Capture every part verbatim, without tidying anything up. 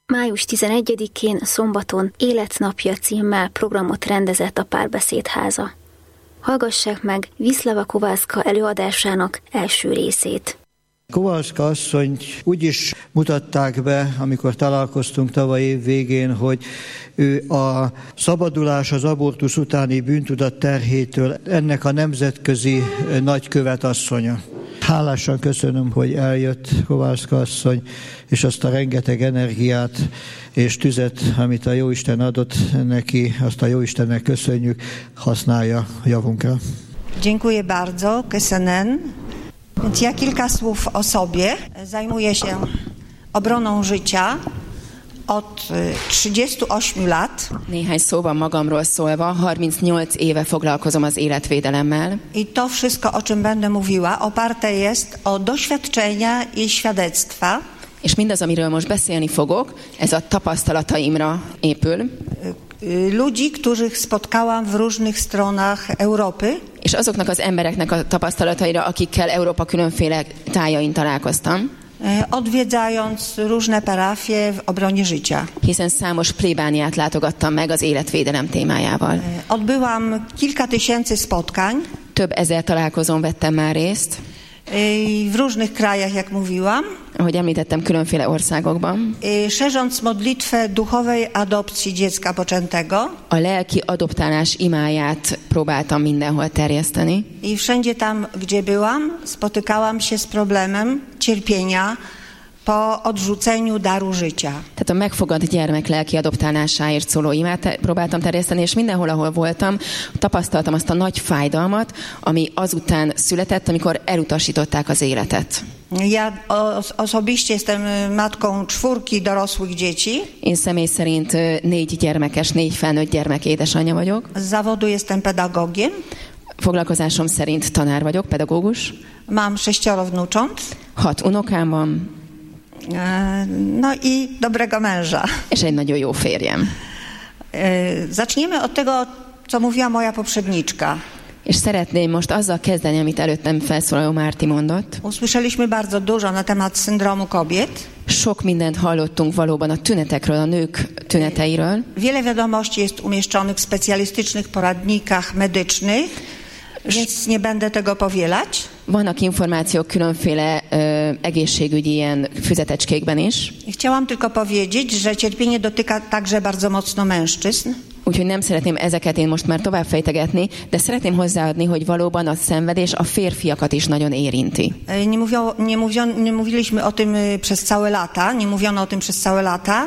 május tizenegyedikén szombaton Életnapja címmel programot rendezett a Párbeszédháza. Hallgassák meg Viszlava Kovalszka előadásának első részét. Kovalszka asszonyt úgy is mutatták be, amikor találkoztunk tavaly év végén, hogy ő a szabadulás az abortusz utáni bűntudat terhétől ennek a nemzetközi nagykövet asszonya. Hálásan köszönöm, hogy eljött Kovalszka asszony, és azt a rengeteg energiát és tüzet, amit a Jóisten adott neki, azt a Jóistennek köszönjük, használja javunkra. Dziękuję bardzo, köszönöm. Więc ja kilka słów o sobie. Zajmuję się obroną życia od trzydziestu ośmiu lat. Néhány szóban magamról szólva, harmincnyolc éve foglalkozom az életvédelemmel. I to wszystko, o czym będę mówiła, oparte jest o doświadczenia i świadectwa. És mindaz, amiről most beszélni fogok, ez a tapasztalataimra épül. Ludzi, których spotkałam w różnych stronach Europy. És azoknak az embereknek a tapasztalataira, akikkel Európa különféle tájain találkoztam. Odwiedzając różne parafie w obronie życia. Hiszen számos plébániát látogattam meg az életvédelem témájával. Odbyłam kilka tysięcy spotkań. Több ezer találkozón vettem már részt. W różnych krajach, jak mówiłam. Ahogy említettem, különféle országokban. Szerząc modlitwę duchowej adopcji dziecka poczętego. A lelki adoptálás imáját próbáltam mindenhol terjeszteni. I wszędzie tam, gdzie byłam, spotykałam się z problemem cierpienia po odrzuceniu daru życia. Tehát a megfogadt gyermek lelki adoptálásáért szóló imát te- próbáltam terjeszteni, és mindenhol, ahol voltam, tapasztaltam azt a nagy fájdalmat, ami azután született, amikor elutasították az életet. Ja os- osobiście jestem matką czwórki dorosłych dzieci. Én személy szerint négy gyermekes, négy felnőtt gyermek édesanyja vagyok. Z zawodu jestem pedagogiem. Foglalkozásom szerint tanár vagyok, pedagógus. Mam sześcioro wnucząt. Hat unokám van. No i dobrego męża. És egy nagyon jó férjem. Zaczniemy od tego, co mówiła moja poprzedniczka. És szeretném most azzal kezdeni, amit előttem felszólaló Márti mondott. Usłyszeliśmy bardzo dużo na temat syndromu kobiet. Sok mindent hallottunk valóban a tünetekről, a nők tüneteiről. Wiele wiadomości jest umieszczonych w specjalistycznych poradnikach medycznych, więc nie będę tego powielać. Vannak információk különféle ö, egészségügyi ilyen füzetecskékben is. Chciałam tylko powiedzieć, że cierpienie dotyka także bardzo mocno mężczyzn. Úgyhogy nem szeretném ezeket én most már tovább fejtegetni, de szeretném hozzáadni, hogy valóban a szenvedés a férfiakat is nagyon érinti. Nie, mówio, nie, mówio, nie mówiliśmy o tym przez całe lata, nie mówiono o tym przez całe lata,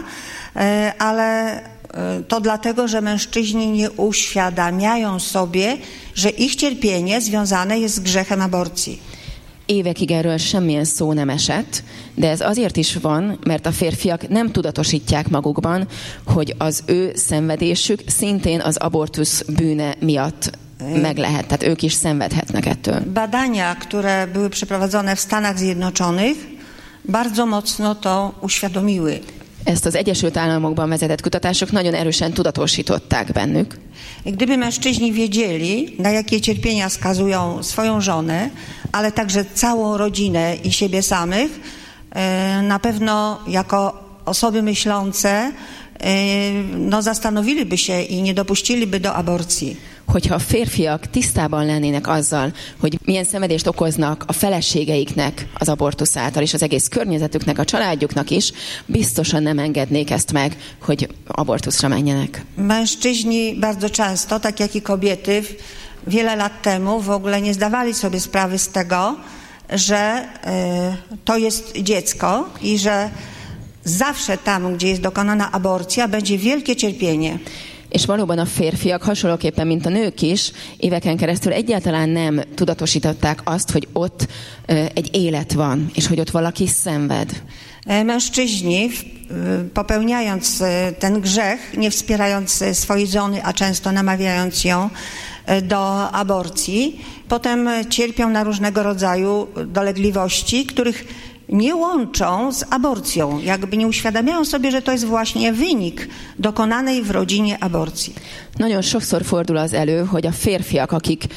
ale to dlatego, że mężczyźni nie uświadamiają sobie, że ich cierpienie związane jest z grzechem aborcji. Évekig erről semmilyen szó nem esett, de ez azért is van, mert a férfiak nem tudatosítják magukban, hogy az ő szenvedésük szintén az abortusz bűne miatt meg lehet, tehát ők is szenvedhetnek ettől. Badania, które były przeprowadzone w Stanach Zjednoczonych, bardzo mocno to uświadomiły. Ezt az Egyesült Államokban vezetett kutatások nagyon erősen tudatosították bennük. Gdyby mężczyźni wiedzieli, na jakie cierpienia skazują swoją żonę, ale także całą rodzinę i siebie samych, na pewno jako osoby myślące no, zastanowiliby się i nie dopuściliby do aborcji. Hogyha a férfiak tisztában lennének azzal, hogy milyen szenvedést okoznak a feleségeiknek az abortusz által, és az egész környezetüknek, a családjuknak is, biztosan nem engednék ezt meg, hogy abortuszra menjenek. Mężczyźni bardzo często, tak jak i kobiety, wiele lat temu w ogóle nie zdawali sobie sprawy z tego, że y, to jest dziecko i że zawsze tam, gdzie jest dokonana aborcja, będzie wielkie cierpienie. És valóban a férfiak hasonlóképpen, mint a nők is, éveken keresztül egyáltalán nem tudatosították azt, hogy ott ö, egy élet van, és hogy ott valaki szenved. Mężczyźni, popełniając ten grzech, nie wspierając swojej żony, a często namawiając ją do aborcji, potem cierpią na różnego rodzaju dolegliwości, których nie łączą z aborcją, jakby nie uświadamiają sobie, że to jest właśnie wynik dokonanej w rodzinie aborcji. Nagyon sokszor fordul az elő, hogy a férfiak, akik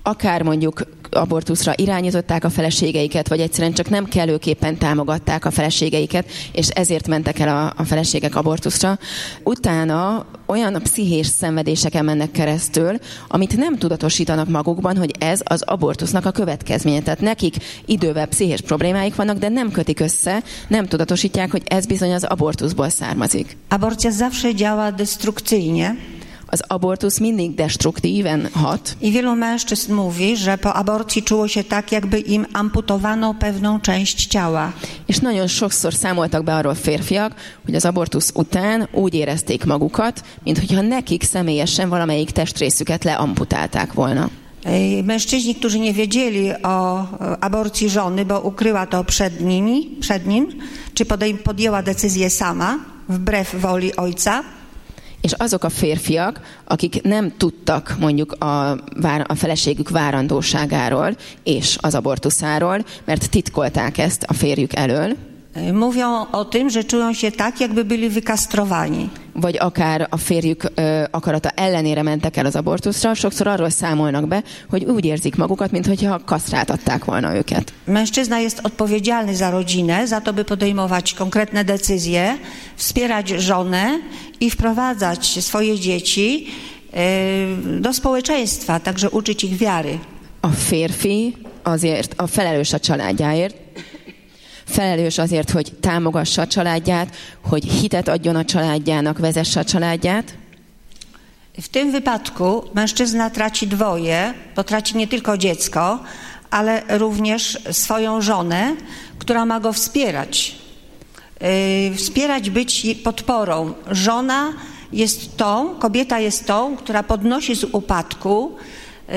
akár mondjuk abortuszra irányították a feleségeiket, vagy egyszerűen csak nem kellőképpen támogatták a feleségeiket, és ezért mentek el a, a feleségek abortuszra. Utána olyan pszichés szenvedéseken mennek keresztül, amit nem tudatosítanak magukban, hogy ez az abortusznak a következménye. Tehát nekik idővel pszichés problémáik vannak, de nem kötik össze, nem tudatosítják, hogy ez bizony az abortuszból származik. Aborcja zawsze działa destrukcyjnie. Az abortusz mindig destruktíven hat. I wielu mężczyzn mówi, że po aborcji czuło się tak, jakby im amputowano pewną część ciała. És nagyon sokszor számoltak be arról férfiak, hogy az abortusz után úgy érezték magukat, minthogyha nekik személyesen valamelyik testrészüket leamputálták volna. Mężczyźni, którzy nie wiedzieli o aborcji żony, bo ukryła to przed nimi, przed nim, czy podjęła decyzję sama, wbrew woli ojca, és azok a férfiak, akik nem tudtak mondjuk a, vár, a feleségük várandóságáról és az abortuszáról, mert titkolták ezt a férjük elől. Mówią o tym, że czują się tak, jakby byli wykastrowani. Vagy akár a férjük ö, akarata ellenére mentek el az abortuszra, sokszor arról számolnak be, hogy úgy érzik magukat, mintha kasztráltatták volna őket. Mężczyzna jest odpowiedzialny za rodzinę, za to, by podejmować konkretne decyzje, wspierać żonę i wprowadzać swoje dzieci y, do społeczeństwa, także uczyć ich wiary. A férfi azért a felelős a családjáért, felelős azért, hogy támogassa a családját, hogy hitet adjon a családjának, vezesse a családját. W tym wypadku mężczyzna traci dwoje, bo traci nie tylko dziecko, ale również swoją żonę, która ma go wspierać. Yy, wspierać, być podporą. Żona jest tą, kobieta jest tą, która podnosi z upadku yy,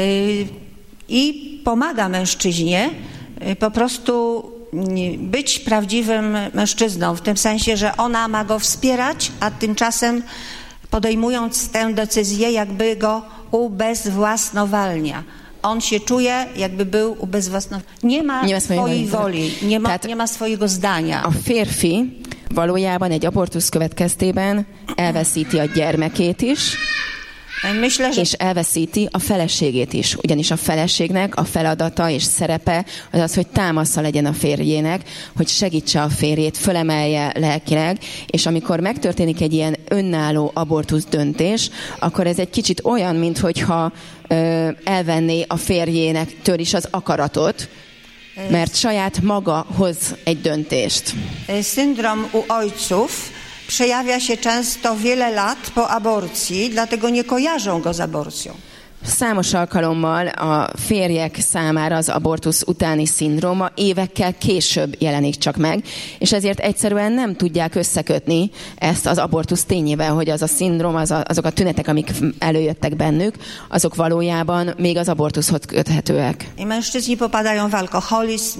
i pomaga mężczyźnie yy, po prostu być prawdziwym mężczyzną, w tym sensie, że ona ma go wspierać, a tymczasem podejmując tę decyzję, jakby go ubezwłasnowalnia. On się czuje, jakby był ubezwłasnowolniony. Nie ma, nie ma swojej woli, nie ma, nie ma swojego zdania. A férfi valójában egy abortusz következtében elveszíti a gyermekét is, Myślę, że... és elveszíti a feleségét is. Ugyanis a feleségnek a feladata és szerepe az az, hogy támasza legyen a férjének, hogy segítse a férjét, fölemelje lelkileg, és amikor megtörténik egy ilyen önálló abortusz döntés, akkor ez egy kicsit olyan, minthogyha ö, elvenné a férjének től is az akaratot, mert saját maga hoz egy döntést. Syndrom u ojców przejawia się często wiele lat po aborcji, dlatego nie kojarzą go z aborcją. Számos alkalommal a férjek számára az abortusz utáni szindróma évekkel később jelenik csak meg, és ezért egyszerűen nem tudják összekötni ezt az abortusz tényével, hogy az a szindróm, az a, azok a tünetek, amik előjöttek bennük, azok valójában még az abortuszhoz köthetőek. I mężczyźni popadają w alkoholizm,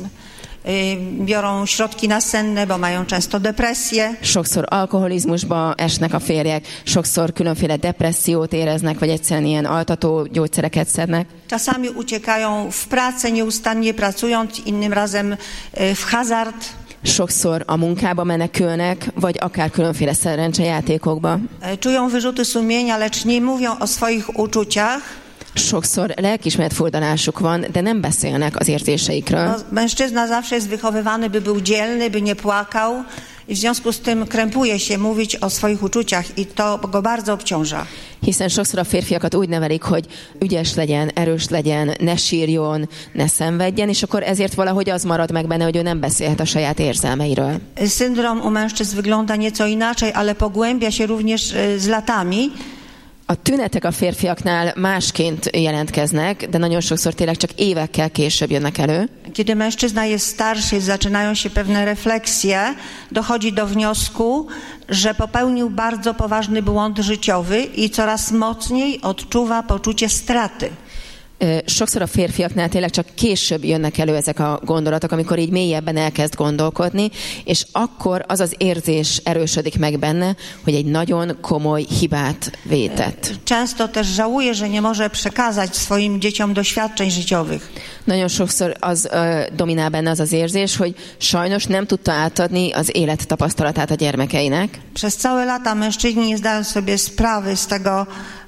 biorą środki nasenne, bo mają często depresję. Sokszor alkoholizmusba esnek a férjek, sokszor különféle depressziót éreznek, vagy egyszerűen ilyen altató gyógyszereket szednek. Czasami uciekają w pracę, nieustannie pracując, innym razem w hazard. Sokszor a munkába menekülnek, vagy akár különféle szerencsejátékokba. Czują wyrzuty sumienia, lecz nie mówią o swoich uczuciach. Sokszor lelkiismeretfurdalásuk van, de nem beszélnek az érzéseikről. No, mężczyzna zawsze jest wychowywany, by był dzielny, by nie płakał i w związku z tym krępuje się mówić o swoich uczuciach i to go bardzo obciąża. Hiszen sokszor a férfiakat úgy nevelik, hogy ügyes legyen, erős legyen, ne sírjon, ne szenvedjen, és akkor ezért valahogy az marad meg benne, hogy ő nem beszélhet a saját érzelmeiről. Syndrom u mężczyzn wygląda nieco inaczej, ale pogłębia się również z latami. A tünetek a férfiaknál másként jelentkeznek, de nagyon sokszor tényleg csak évekkel később jönnek elő. Kiedy mężczyzna jest starszy, zaczynają się pewne refleksje, dochodzi do wniosku, że popełnił bardzo poważny błąd życiowy i coraz mocniej odczuwa poczucie straty. Sokszor a férfiaknál tényleg csak később jönnek elő ezek a gondolatok, amikor így mélyebben elkezd gondolkodni, és akkor az az érzés erősödik meg benne, hogy egy nagyon komoly hibát vétett. Często też żałuje, że nie może przekazać swoim dzieciom doświadczeń życiowych. Nagyon sokszor az ö, dominál benne az az érzés, hogy sajnos nem tudta átadni az élet tapasztalatát a gyermekeinek. Przez całe lata mężczyźni nie zdają sobie sprawy z tego,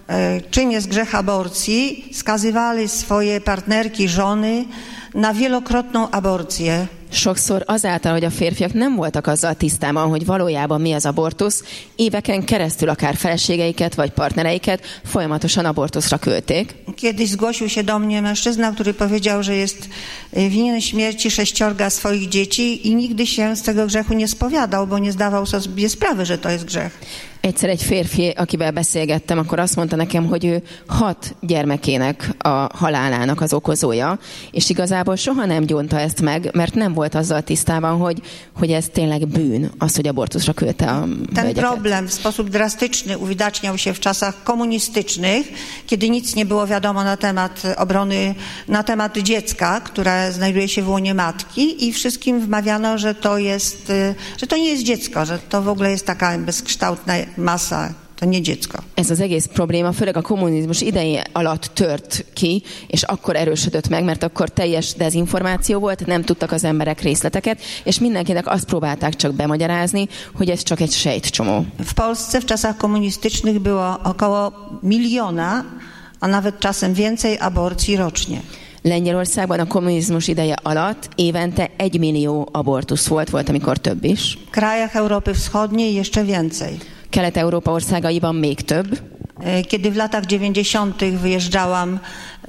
czym jest grzech aborcji, skazywali swoje partnerki, żony na wielokrotną aborcję. Sokszor azáltal, hogy a férfiak nem voltak azzal tisztában, hogy valójában mi az abortusz, éveken keresztül akár feleségeiket vagy partnereiket folyamatosan abortuszra küldték. Kiedyś zgłosił się do mnie mężczyzna, który powiedział, że jest winien śmierci sześciorga swoich dzieci i nigdy się z tego grzechu nie spowiadał, bo nie zdawał sobie sprawy, że to jest grzech. Egyszer egy férfi, akivel beszélgettem, akkor azt mondta nekem, hogy ő hat gyermekének a halálának az okozója, és igazából soha nem gyónta ezt meg, mert nem volt azzal tisztában, hogy, hogy ez tényleg bűn, az, hogy abortuszra küldte a Ten hölgyeket. problem w sposób drastyczny uwidaczniał się w czasach komunistycznych, kiedy nic nie było wiadomo na temat obrony, na temat dziecka, które znajduje się w łonie matki i wszystkim wmawiano, że to jest, że to nie jest dziecko, że to w ogóle jest taka bezkształtna masa, to nie dziecko. Ez az egész probléma főleg a kommunizmus ideje alatt tört ki, és akkor erősödött meg, mert akkor teljes dezinformáció volt, nem tudtak az emberek részleteket, és mindenkinek azt próbálták csak bemagyarázni, hogy ez csak egy sejtcsomó. W Polsce w czasach komunistycznych było około miliona, a nawet czasem więcej aborcji rocznie. Lengyelországban a kommunizmus ideje alatt évente egy millió abortusz volt, volt amikor több is. W krajach Europy Wschodniej jeszcze więcej. Kelet-Európa országaiban még több. Kiedy w latach dziewięćdziesiątych wyjeżdżałam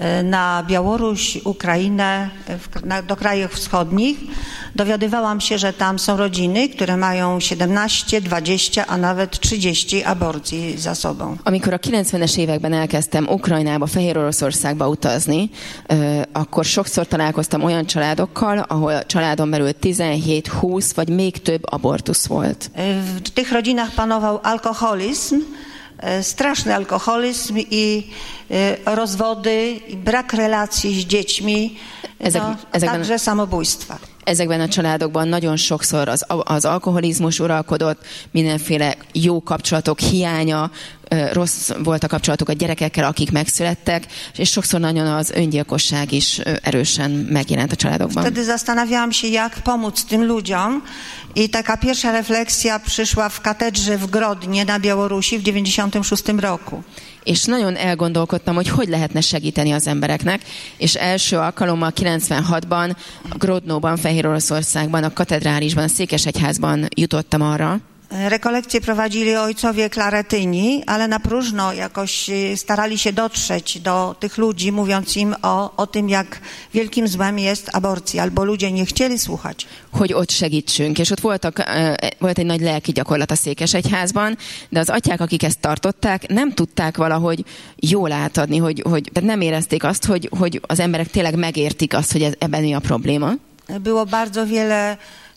na Białoruś, Ukrainę, do krajów wschodnich, dowiadywałam się, że tam są rodziny, które mają siedemnaście, dwadzieścia, a nawet trzydzieści aborcji za sobą. Amikor a kilencvenes években elkezdtem Ukrajnába, Fehér Oroszországba utazni, akkor sokszor találkoztam olyan családokkal, ahol a családon belül tizenhét, húsz vagy még több abortusz volt. W tych rodzinach panował alkoholizm, straszny alkoholizm i rozwody, i brak relacji z dziećmi, Ezek, no, ezekben, także samobójstwa. Ezekben a családokban nagyon sokszor az, az alkoholizmus uralkodott, mindenféle jó kapcsolatok hiánya, rossz volt a kapcsolatuk a gyerekekkel, akik megszülettek, és sokszor nagyon az öngyilkosság is erősen megjelent a családokban. Wtedy zastanawiałam się, jak pomóc tym ludziom i taka pierwsza refleksja przyszła w katedrze w Grodnie na Białorusi w dziewięćdziesiątym szóstym roku. És nagyon elgondolkodtam, hogy hogy lehetne segíteni az embereknek, és első alkalommal kilencvenhatban Grodnóban, Fehér Oroszországban, a katedrálisban, a székesegyházban jutottam arra. Rekolekcje prowadzili ojcowie klaretyni, ale na próżno jakoś starali się dotrzeć do tych ludzi, mówiąc im o, o tym, jak wielkim złem jest aborcja, albo ludzie nie chcieli słuchać. Hogy ott segítsünk, és ott voltak, volt egy nagy lelki gyakorlat a székesegyházban, de az atyák, akik ezt tartották, nem tudták valahogy jól átadni, hogy, hogy tehát nem érezték azt, hogy, hogy az emberek tényleg megértik azt, hogy ez, ebben mi a probléma. Było bardzo wiele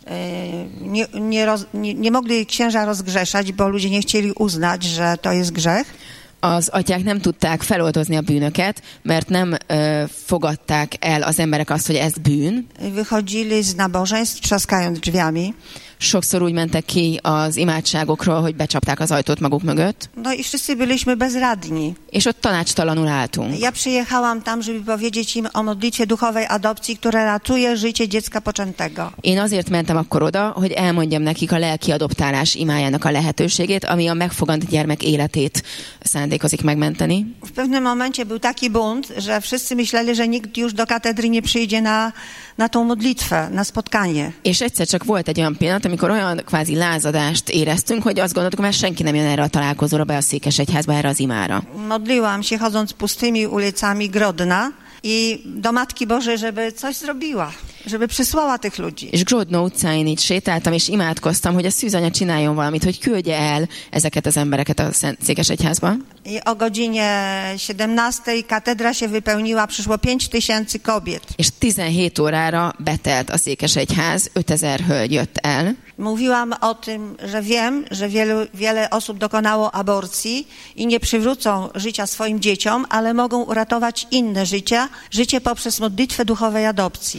Nie, nie, roz, nie, nie mogli księża rozgrzeszać, bo ludzie nie chcieli uznać, że to jest grzech. Az atyák nem tudták feloldozni a bűnöket, mert nem ö, fogadták el az emberek azt, hogy ez bűn. Wychodzili z nabożeństw, trzaskając drzwiami. Sokszor úgy mentek ki az imádságokról, hogy becsapták az ajtót maguk mögött. No i wszyscy byliśmy bezradni. És ott tanácstalanul álltunk. Ja przyjechałam tam, żeby powiedzieć im o modlitwie duchowej adopcji, która ratuje życie dziecka poczętego. Én azért mentem akkor oda, hogy elmondjam nekik a lelki adoptálás imájának a lehetőségét, ami a megfogant gyermek életét szándékozik megmenteni. W pewnym momencie był taki bunt, że wszyscy myśleli, że nikt już do katedry nie przyjdzie na, na tą modlitwę, na spotkanie. És egyszer csak volt egy olyan pillanat, amikor olyan kvázi lázadást éreztünk, hogy azt gondoltuk, már senki nem jön erre a találkozóra be a székesegyházba, erre az imára. Modliłam się chodząc pustymi ulicami Grodna i do Matki Bożej, żeby coś zrobiła, żeby przysłała tych ludzi. És Grodno utcáin így sétáltam, és imádkoztam, hogy a szűzanya csináljon valamit, hogy küldje el ezeket az embereket a székesegyházba. I o godzinie siedemnastej katedra się wypełniła, przyszło pięć tysięcy kobiet. És tizenhét órára betelt a székesegyház, ötezer hölgy jött el. Mówiłam o tym, że wiem, że wielu, wiele osób dokonało aborcji i nie przywrócą życia swoim dzieciom, ale mogą uratować inne życia, życie poprzez modlitwę duchowej adopcji.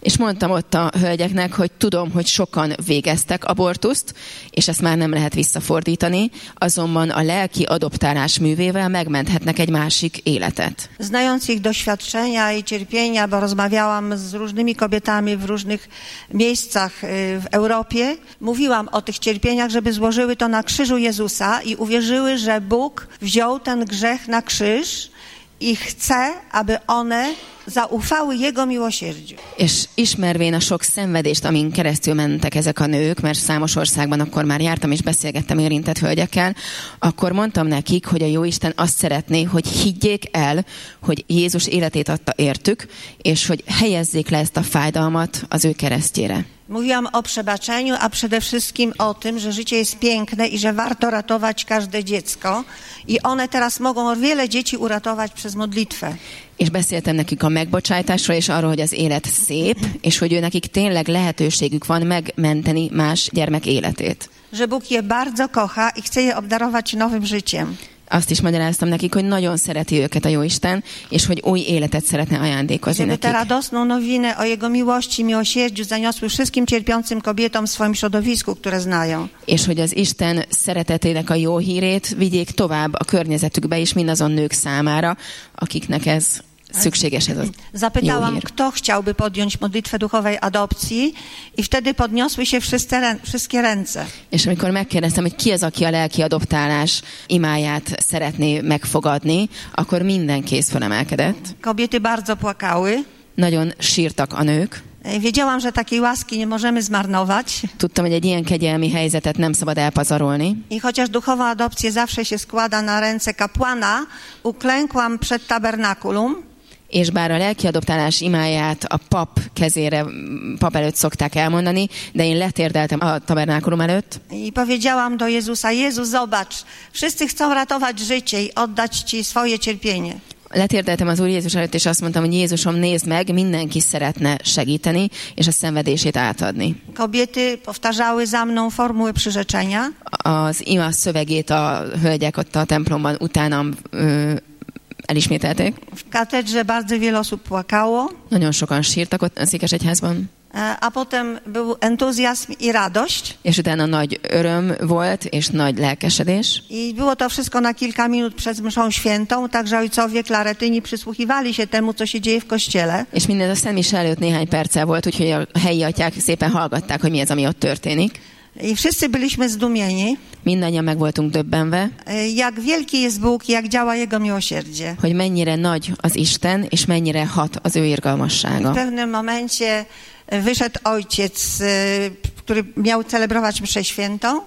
És mondtam ott a hölgyeknek, hogy tudom, hogy sokan végeztek abortuszt, és ezt már nem lehet visszafordítani, azonban a lelki adoptálás művével megmenthetnek egy másik életet. Znając ich doświadczenia i cierpienia, bo rozmawiałam z różnymi kobietami w różnych miejscach w Europie, mówiłam o tych cierpieniach, żeby złożyły to na krzyżu Jezusa i uwierzyły, że Bóg wziął ten grzech na krzyż i chce, aby one zaufały Jego miłosierdziu. És ismervén a sok szenvedést, amin keresztül mentek ezek a nők, mert számos országban akkor már jártam és beszélgettem érintett hölgyekkel, akkor mondtam nekik, hogy a Jóisten azt szeretné, hogy higgyék el, hogy Jézus életét adta értük, és hogy helyezzék le ezt a fájdalmat az ő keresztjére. Mówiłam o przebaczeniu, a przede wszystkim o tym, że życie jest piękne i że warto ratować każde dziecko. I one teraz mogą wiele dzieci uratować przez modlitwę. És beszéltem nekik a megbocsájtásról, és arról, hogy az élet szép, és hogy ő nekik tényleg lehetőségük van megmenteni más gyermek életét. Że Bóg je bardzo kocha i chce je obdarować nowym życiem. Azt is magyaráztam nekik, hogy nagyon szereti őket a Jóisten, és hogy új életet szeretne ajándékozni Żeby nekik. tę radosną nowinę o Jego miłości, miłosierdziu zaniosły wszystkim cierpiącym kobietom w swoim środowisku, które znają. És hogy az Isten szeretetének a jó hírét vigyék tovább a környezetükbe is mindazon nők számára, akiknek ez szükséges, ez a jó Zapytałam, hír. kto chciałby podjąć modlitwę duchowej adopcji i wtedy podniosły się wszyscy, rę- wszystkie ręce. És amikor megkérdeztem, hogy ki az, aki a lelki adoptálás imáját szeretné megfogadni, akkor minden kéz felemelkedett. Kobiety bardzo płakały. Nagyon sírtak a nők. Wiedziałam, że takiej łaski nie możemy zmarnować. Tudtam, hogy egy ilyen kegyelmi helyzetet nem szabad elpazarolni. I chociaż duchową adopcję zawsze się składa na ręce kapłana, uklękłam przed tabernakulum. És bár a lelki adoptálás imáját a pap kezére, pap előtt szokták elmondani, de én letérdeltem a tabernákulum előtt, I powiedziałam do Jezusa: Jezus, zobacz, wszyscy chcą ratować życie i oddać Ci swoje cierpienie. letérdeltem az Úr Jézus előtt, és azt mondtam, hogy Jézusom, nézd meg, mindenki szeretne segíteni, és a szenvedését átadni. Kobiety powtarzały za mną formuły przyrzeczenia. Az ima szövegét a hölgyek ott a templomban utánam ö, elismételték. W katedrze bardzo wiele osób płakało, Nagyon sokan sírtak ott a székesegyházban. e, a potem był entuzjazm i radość. És utána nagy öröm volt, és nagy lelkesedés. I było to wszystko na kilka minut przed mszą świętą, także ojcowie klaretyni przysłuchiwali się temu, co się dzieje w kościele. És mindez a Szent Mise előtt néhány perccel volt, úgyhogy a helyi atyák szépen hallgatták, hogy mi ez, ami ott történik. I wszyscy byliśmy zdumieni, Mindannyian meg voltunk döbbenve, e, jak wielki jest Bóg i jak działa Jego miłosierdzie. hogy mennyire nagy az Isten, és mennyire hat az ő W irgalmassága. pewnym momencie wyszedł ojciec, e, który miał celebrować mszę świętą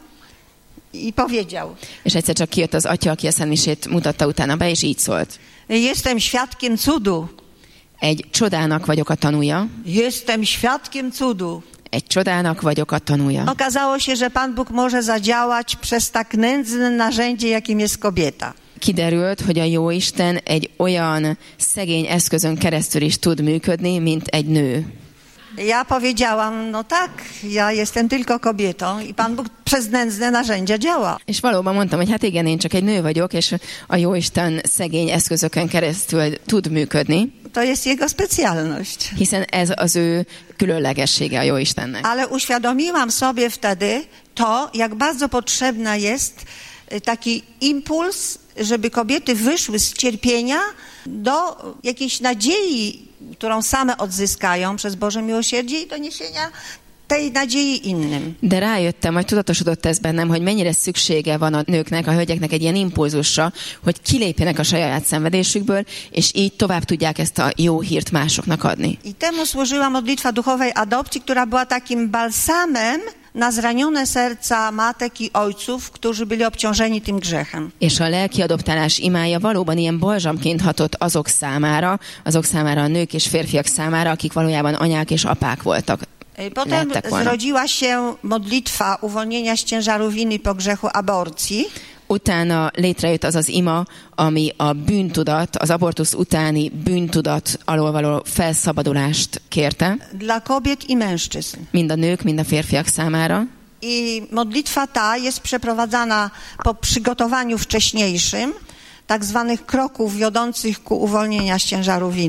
i powiedział: És egyszer csak kijött az atya, aki a Szent Misét mutatta utána be, és így szólt. Jestem świadkiem cudu. Egy csodának vagyok a tanúja, Jestem świadkiem cudu. egy csodának vagyok a tanúja. Okazało się, że Pan Bóg może zadziałać przez tak nędzne narzędzie, jakim jest kobieta. Kiderült, hogy a Jóisten egy olyan szegény eszközön keresztül is tud működni, mint egy nő. Ja powiedziałam: no tak, ja jestem tylko kobietą i Pan Bóg przez nędzne narzędzia działa. És valóban mondtam, hogy hát igen, én csak egy nő vagyok, és a Jóisten szegény eszközökön keresztül tud működni, To jest Jego specjalność. hiszen ez az ő különlegessége a Jóistennek. Ale uświadomiłam sobie wtedy to, jak bardzo potrzebna jest taki impuls, żeby kobiety wyszły z cierpienia do jakiejś nadziei, którą same odzyskają przez Boże miłosierdzie i do niesienia tej nadziei innym. De rájöttem, vagy tudatosodott ez bennem, hogy mennyire szüksége van a nőknek, a hölgyeknek egy ilyen impulzusra, hogy kilépjenek a saját szenvedésükből, és így tovább tudják ezt a jó hírt másoknak adni. I temu służyła modlitwa duchowej adopcji, która była takim balsamem na zranione serca matek i ojców, którzy byli obciążeni tym grzechem. És a lelki adoptálás imája valóban ilyen balzsamként hatott azok számára, azok számára a nők és férfiak számára, akik valójában anyák és apák voltak. Potem zrodziła się modlitwa uwolnienia z ciężaru winy po grzechu aborcji. Utána létrejött az az ima, ami a bűntudat, az abortusz utáni bűntudat alól való felszabadulást kérte. Dla kobiet i mężczyzn. Mind a nők, mind a férfiak számára. I modlitwa ta jest przeprowadzana po przygotowaniu wcześniejszym tak zwanych kroków wiodących ku uwolnienia z ciężaru winy.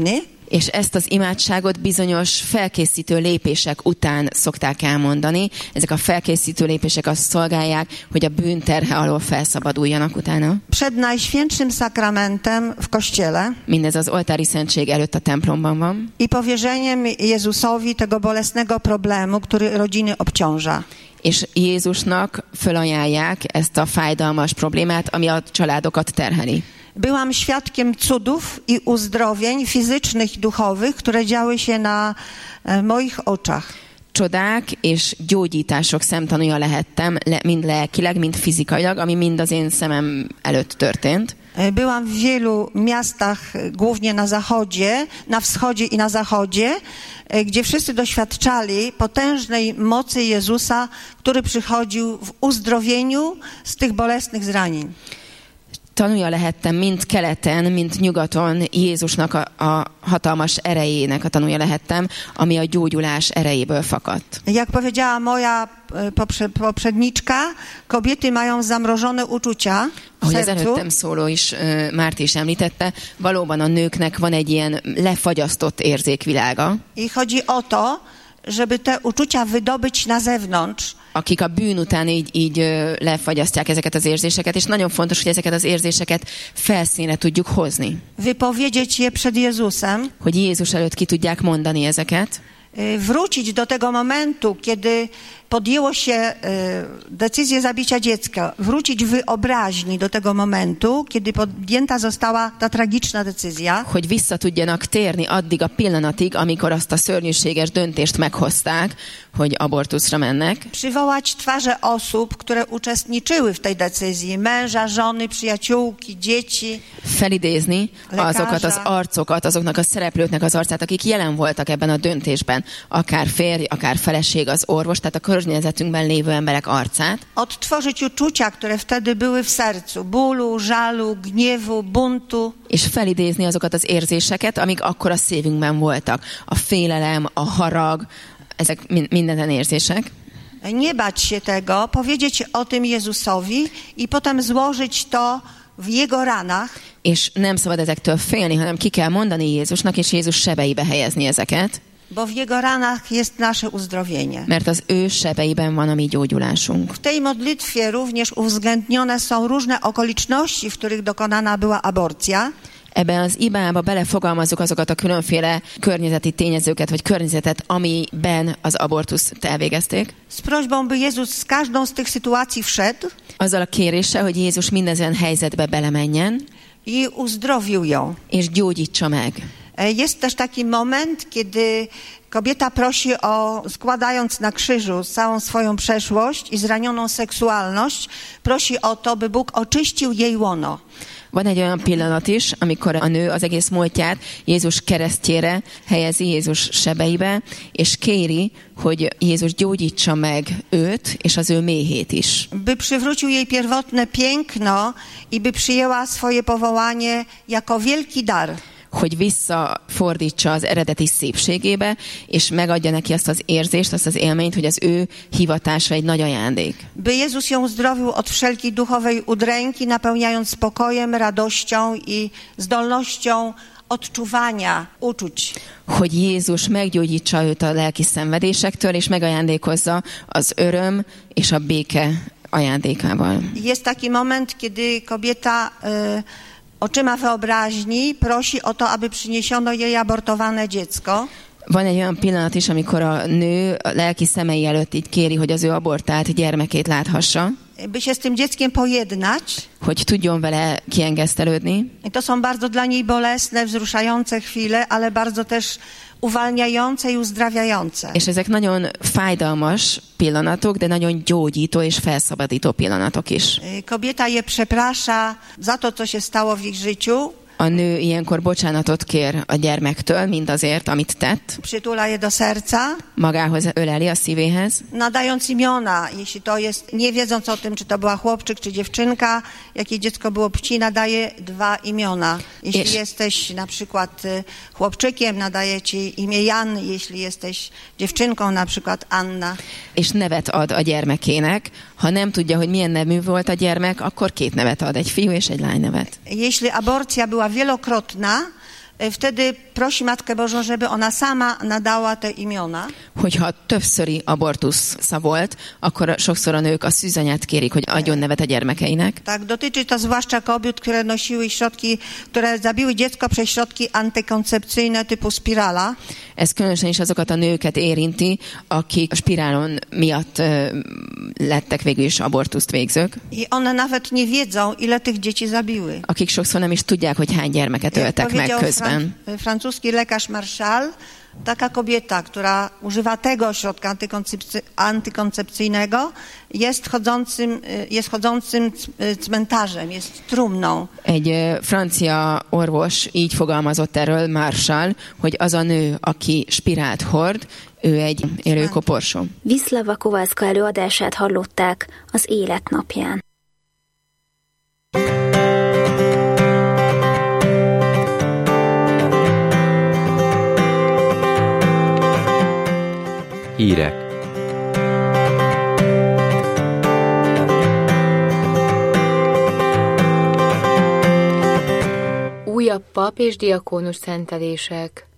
És ezt az imádságot bizonyos felkészítő lépések után szokták elmondani. Ezek a felkészítő lépések azt szolgálják, hogy a bűnterhe alól felszabaduljanak utána. Przed Najświętszym Sakramentem w Kościele Mindez az oltári szentség előtt a templomban van. i powierzeniem Jezusowi tego bolesnego problemu, który rodziny obciąża. És Jézusnak fölajánlják ezt a fájdalmas problémát, ami a családokat terheli. Byłam świadkiem cudów i uzdrowień fizycznych i duchowych, które działy się na e, moich oczach. Csodák és gyógyítások szemtanúja lehettem, le, mind lelkileg, mind fizikailag, ami mind az én szemem előtt történt. Byłam w wielu miastach, głównie na zachodzie, na wschodzie i na zachodzie, gdzie wszyscy doświadczali potężnej mocy Jezusa, który przychodził w uzdrowieniu z tych bolesnych zranień. Tanulja lehettem mind keleten, mind nyugaton Jézusnak a, a hatalmas erejének a tanulja lehettem, ami a gyógyulás erejéből fakadt. Jak powiedziała moja poprze, poprzedniczka, kobiety mają zamrożone uczucia w Ahogy az sercu. előttem szóló is, Márti is említette, valóban a nőknek van egy ilyen lefagyasztott érzékvilága. I chodzi o to, żeby te uczucia wydobyć na zewnątrz. Akik a bűn után így, így lefagyasztják ezeket az érzéseket, és nagyon fontos, hogy ezeket az érzéseket felszínre tudjuk hozni. Wypowiedzieć je przed Jezusem. Hogy Jézus előtt ki tudják mondani ezeket. Wrócić do tego momentu, kiedy podjęło się decyzję zabicia dziecka, wrócić w wyobraźni do tego momentu, kiedy podjęta została ta tragiczna decyzja. Hogy vissza tudjanak térni addig a pillanatig, amikor azt a szörnyűséges döntést meghozták, hogy abortuszra mennek. Przywołać twarze osób, które uczestniczyły w tej decyzji, męża, żony, przyjaciółki, dzieci. Felidézni azokat az arcokat, azoknak a szereplőknek az arcát, akik jelen voltak ebben a döntésben, akár férj, akár feleség, az orvos, tehát a környezetünkben lévő emberek arcát. Odtworzyć uczucia, które wtedy były w sercu, bólu, żalu, gniewu, buntu. És felidézni azokat az érzéseket, amik akkor a szívünkben voltak. A félelem, a harag, ezek mindenen érzések. Nie bać się tego, powiedzieć o tym Jezusowi i potem złożyć to w Jego ranach. És nem szabad ezektől félni, hanem ki kell mondani Jézusnak, és Jézus sebeibe helyezni ezeket. Bo w Jego ranach jest nasze uzdrowienie. Mert az ő sebeiben van a mi gyógyulásunk. W tej modlitwie również uwzględnione są różne okoliczności, w których dokonana była aborcja. Ebben az ibába belefogalmazzuk azokat a különféle környezeti tényezőket, vagy környezetet, amiben az abortuszt elvégezték. Z prośbą, by Jezus z każdą z tych sytuacji wszedł. Azzal a kéréssel, hogy Jézus mindezen helyzetbe belemenjen. I uzdrowił ją. És gyógyítsa meg. Jest też taki moment, kiedy kobieta prosi o, składając na krzyżu całą swoją przeszłość i zranioną seksualność, prosi o to, by Bóg oczyścił jej łono. Van egy olyan pillanat is, amikor a nő az egész múltját Jézus keresztjére helyezi, Jézus sebeibe, és kéri, hogy Jézus gyógyítsa meg őt, és az ő méhét is. By przywrócił jej pierwotne piękno i by przyjęła swoje powołanie jako wielki dar. Hogy visszafordítsa az eredeti szépségébe, és megadja neki azt az érzést, azt az élményt, hogy az ő hivatása egy nagy ajándék. By Jezus ją uzdrowił od wszelkiej duchowej udręki, napełniając spokojem, radością i zdolnością odczuwania uczuć. Hogy Jézus meggyógyítsa őt a lelki szenvedésektől, és megajándékozza az öröm és a béke ajándékával. Jest taki moment, kiedy kobieta y, oczyma wyobraźni prosi o to, aby przyniesiono jej abortowane dziecko. Van egy olyan pillanat is, amikor a nő a lelki szemei előtt így kéri, hogy az ő abortált gyermekét láthassa. By się z tym dzieckiem pojednać. Hogy tudjon vele kiengesztelődni. I to są bardzo dla niej bolesne, wzruszające chwile, ale bardzo też uwalniające i uzdrawiające. És ezek nagyon fájdalmas pillanatok, de nagyon gyógyító és felszabadító pillanatok is. Kobieta je przeprasza za to, co się stało w ich życiu. A nő ilyenkor bocsánatot kér a gyermektől, mindazért, amit tett. Przytula je do serca. Magához öleli, a szívéhez. Nadając imiona, jeśli to jest, nie wiedząc o tym, czy to była chłopczyk, czy dziewczynka, jakie dziecko było płci, nadaje dwa imiona. Jeśli Jest. jesteś na przykład chłopczykiem, nadaje ci imię Jan, jeśli jesteś dziewczynką, na przykład Anna. És nevet ad a gyermekének. Ha nem tudja, hogy milyen nevű volt a gyermek, akkor két nevet ad, egy fiú és egy lány nevet. Jeśli aborcja była wielokrotna, wtedy prosi Matkę Bożą, żeby ona sama nadała te imiona. Hogyha többszöri abortusza volt, akkor sokszor a nők a szűzanyát kérik, hogy adjon nevet a gyermekeinek. Tak, dotyczy to zwłaszcza kobiet, które nosiły środki, które zabiły dziecko przez środki antykoncepcyjne typu spirala. Ez különösen is azokat a nőket érinti, akik a spirálon miatt uh, lettek végül is abortuszt végzők. I one nawet nie wiedzą, ile tych dzieci zabiły. Akik sokszor nem is tudják, hogy hány gyermeket öltek meg közben. Fran- francuski lekarz Marshall, taka kobieta, która używa tego środka antykoncepcy- antykoncepcyjnego, jest chodzącym, jest chodzącym cmentarzem, jest trumną. Egy francia orvos így fogalmazott erről, Marshall, hogy az a nő, aki spirált hord, ő egy élő koporsó. Wislawa Kowalska előadását hallották az életnapján. Hírek. Újabb pap és diakónus szentelések.